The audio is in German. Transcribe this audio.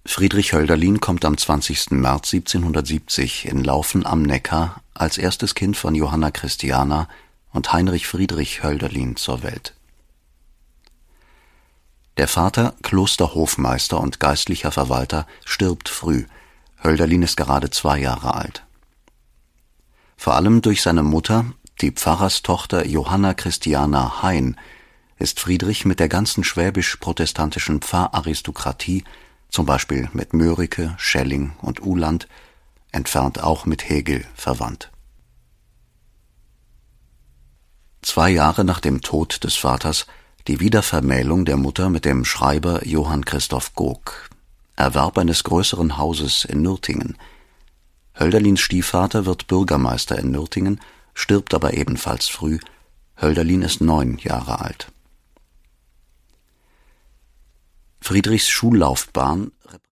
Friedrich Hölderlin kommt am 20. März 1770 in Laufen am Neckar als erstes Kind von Johanna Christiana und Heinrich Friedrich Hölderlin zur Welt. Der Vater, Klosterhofmeister und geistlicher Verwalter, stirbt früh. Hölderlin ist gerade 2 Jahre alt. Vor allem durch seine Mutter, die Pfarrerstochter Johanna Christiana Hein, ist Friedrich mit der ganzen schwäbisch-protestantischen Pfarraristokratie, zum Beispiel mit Mörike, Schelling und Uhland, entfernt auch mit Hegel, verwandt. 2 Jahre nach dem Tod des Vaters die Wiedervermählung der Mutter mit dem Schreiber Johann Christoph Gog, Erwerb eines größeren Hauses in Nürtingen. Hölderlins Stiefvater wird Bürgermeister in Nürtingen, stirbt aber ebenfalls früh. Hölderlin ist 9 Jahre alt. Friedrichs Schullaufbahn